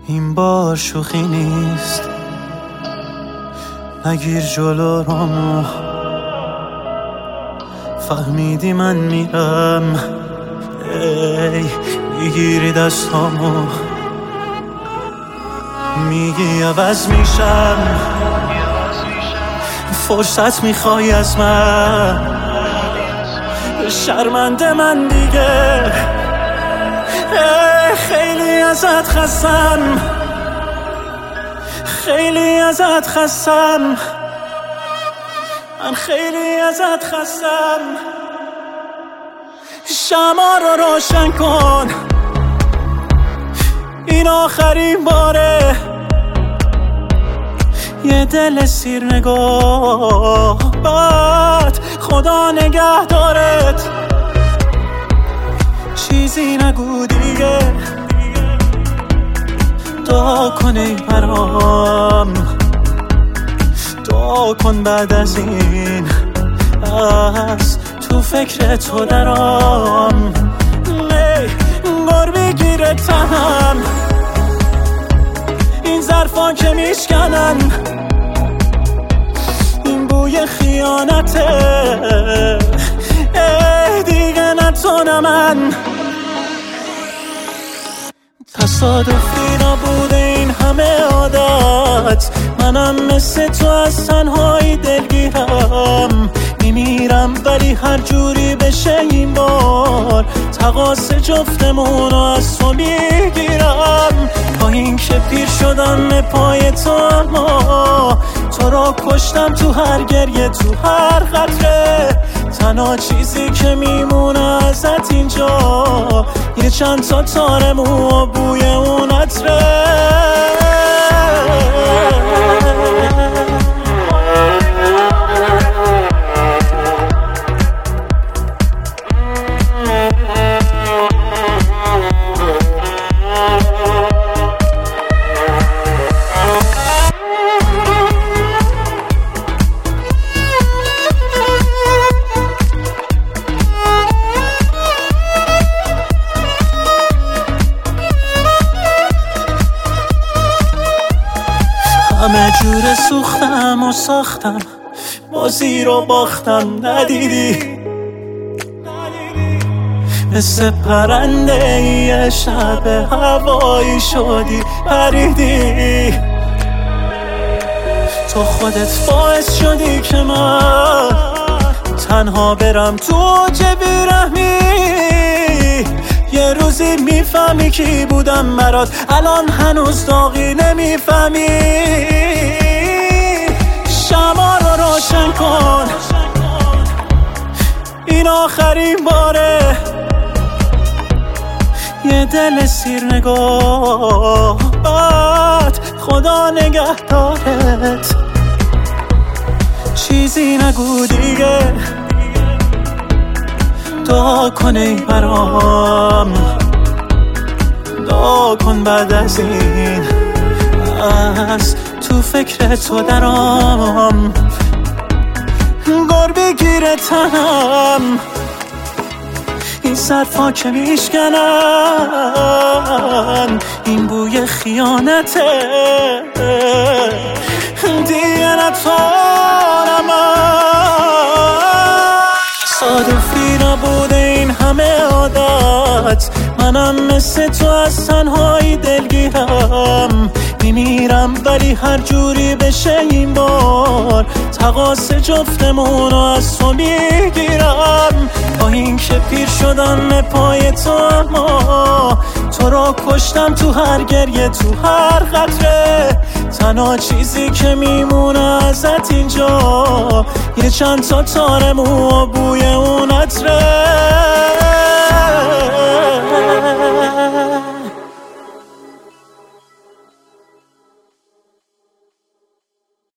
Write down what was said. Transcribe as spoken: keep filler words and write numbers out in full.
این بار شوخی نیست، نگیر جلو رامو. فهمیدی من میرم، ای میگیری دستامو، میگی عوض میشم، فرصت میخوای از من. شرمنده من دیگه، خیلی ازت خستم، خیلی ازت خستم، من خیلی ازت خستم. شمع رو روشن کن، این آخرین باره. یه دل سیر نگاه بد، خدا نگه دارت. چیزی نگو دیگه، دعا کن ای برام، دعا کن بعد از این از تو فکر تو درام. گر بگیره تنم، این ظرفا که میشکنن، این بوی خیانته. ای دیگه نتونم من. تصادفی نبوده این همه عادت، منم مثل تو از تنهایی دلگیرم. میمیرم ولی هر جوری بشه این بار تقاص جفتمونو از تو میگیرم. با این که پیر شدم پای تو، اما تو را کشتم تو هر گریه، تو هر قطره. تنها چیزی که میمونه ازت اینجا یه چند تا تار مو و بوی اون عطره. همه جور سوختم و ساختم، بازی رو باختم. ندیدی مثل پرنده یه شب هوایی شدی پریدی. تو خودت باعث شدی که من تنها برم تو چه بیرحمی. یه روزی میفهمی کی بودم برات، الان هنوز داغی نمیفهمی. شمع رو روشن کن، این آخرین باره. یه دل سیر نگاه بد، خدا نگه دارت. چیزی نگو دیگه، دعا کن ای برام، دعا کن بعد از این از تو فکر تو درام. گر بگیره تنم، این ظرفا که میشکنن، این بوی خیانته. دیگه نتونم تصادفی نبوده این همه عادت، منم مثل تو از تنهایی دلگیرم. میمیرم ولی هر جوری بشه این بار تقاص جفتمونو از تو میگیرم. با این که پیر شدم پای تو، اما تو را کشتم تو هر گریه، تو هر قطره. تنها چیزی که میمونه ازت اینجا یه چند تا تار مو و بوی اون عطره.